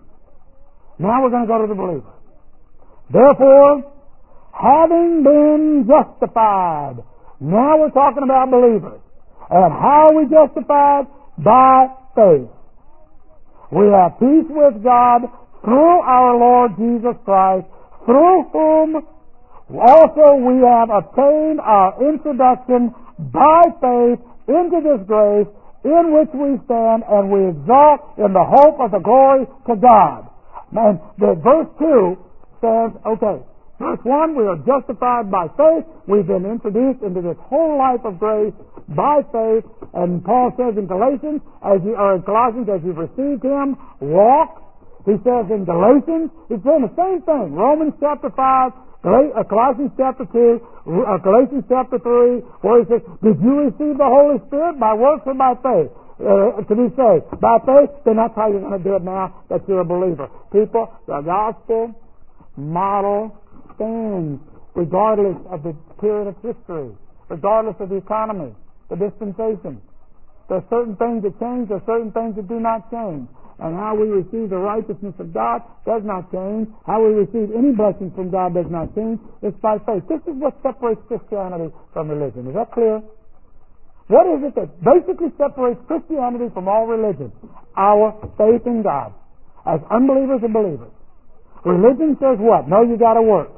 Now we're going to go to the believer. Therefore, having been justified. Now we're talking about believers. And how are we justified? By faith. We have peace with God through our Lord Jesus Christ, through whom also we have obtained our introduction by faith into this grace in which we stand, and we exalt in the hope of the glory to God. And the verse 2 says, okay, verse 1, we are justified by faith. We've been introduced into this whole life of grace by faith. And Paul says in Colossians, as you've received Him, walk. He says in Galatians, he's saying the same thing. Romans chapter 5, Colossians chapter 2, Galatians chapter 3, where he says, did you receive the Holy Spirit by works or by faith? To be saved by faith, then that's how you're going to do it now that you're a believer. People, the gospel model stands regardless of the period of history, regardless of the economy, the dispensation. There are certain things that change, there are certain things that do not change. And how we receive the righteousness of God does not change. How we receive any blessings from God does not change. It's by faith. This is what separates Christianity from religion. Is that clear? What is it that basically separates Christianity from all religion? Our faith in God, as unbelievers and believers. Religion says what? No, you got to work.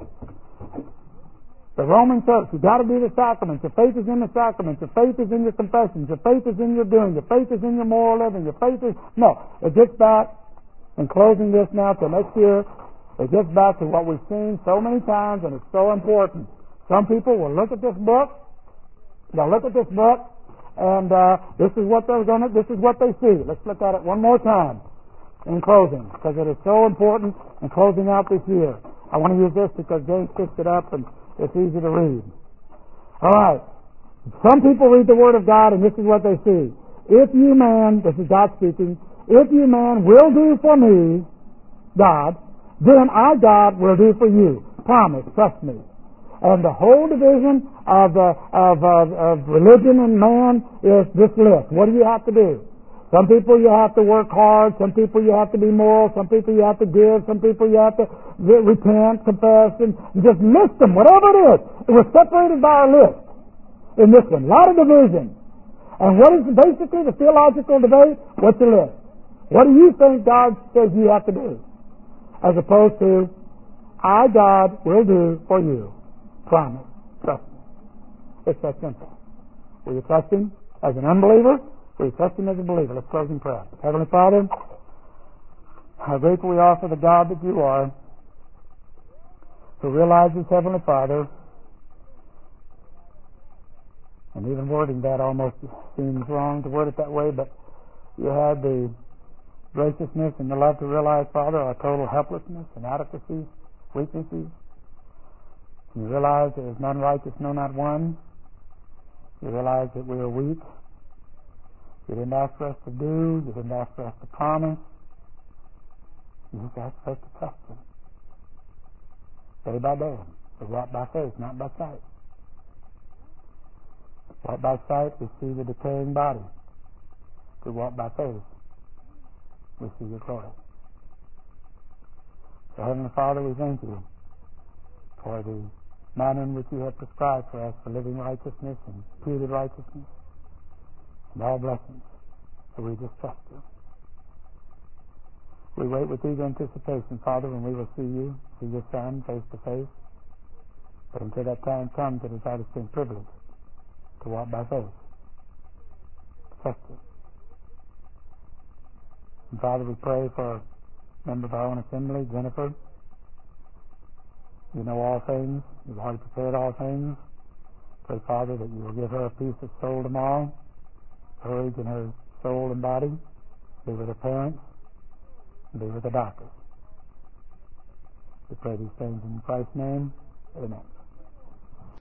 The Roman Church, you got to do the sacraments. Your faith is in the sacraments. Your faith is in your confessions. Your faith is in your doing. Your faith is in your moral living. Your faith is... No, it gets back, in closing this now till next year, it gets back to what we've seen so many times, and it's so important. Some people will look at this book, they'll look at this book, and this is what this is what they see. Let's look at it one more time in closing, because it is so important in closing out this year. I want to use this because James picked it up and it's easy to read. All right. Some people read the Word of God and this is what they see. If you man, this is God speaking, if you man will do for me, God, then our God will do for you. Promise, trust me. And the whole division of religion and man is this list. What do you have to do? Some people you have to work hard. Some people you have to be moral. Some people you have to give. Some people you have to repent, confess, and just list them, whatever it is. It was separated by a list in this one. A lot of division. And what is basically the theological debate? What's the list? What do you think God says you have to do? As opposed to, our God will do for you. Promise. Trust me. It's that simple. Will you trust Him as an unbeliever? Will you trust Him as a believer? Let's close in prayer. Heavenly Father, how grateful we are for the God that you are, who realizes, Heavenly Father, and even wording that almost seems wrong to word it that way, but you had the graciousness and the love to realize, Father, our total helplessness, inadequacies, weaknesses. You realize there is none righteous, no, not one. You realize that we are weak. You didn't ask for us to do. You didn't ask for us to promise. You just asked for us to trust Him. Day by day. We walk by faith, not by sight. Walk by sight, we see the decaying body. We walk by faith, we see your glory. So, Heavenly Father, we thank you for the manner in which you have prescribed for us for living righteousness and imputed righteousness and all blessings. So we just trust you. We wait with eager anticipation, Father, when we will see you, see your Son face to face. But until that time comes, it is our distinct privilege to walk by faith. Trust you. And Father, we pray for a member of our own assembly, Jennifer. You know all things. You've already prepared all things. Pray, Father, that you will give her a peace of soul tomorrow, courage in her soul and body. Be with her parents. And be with the doctors. We pray these things in Christ's name. Amen.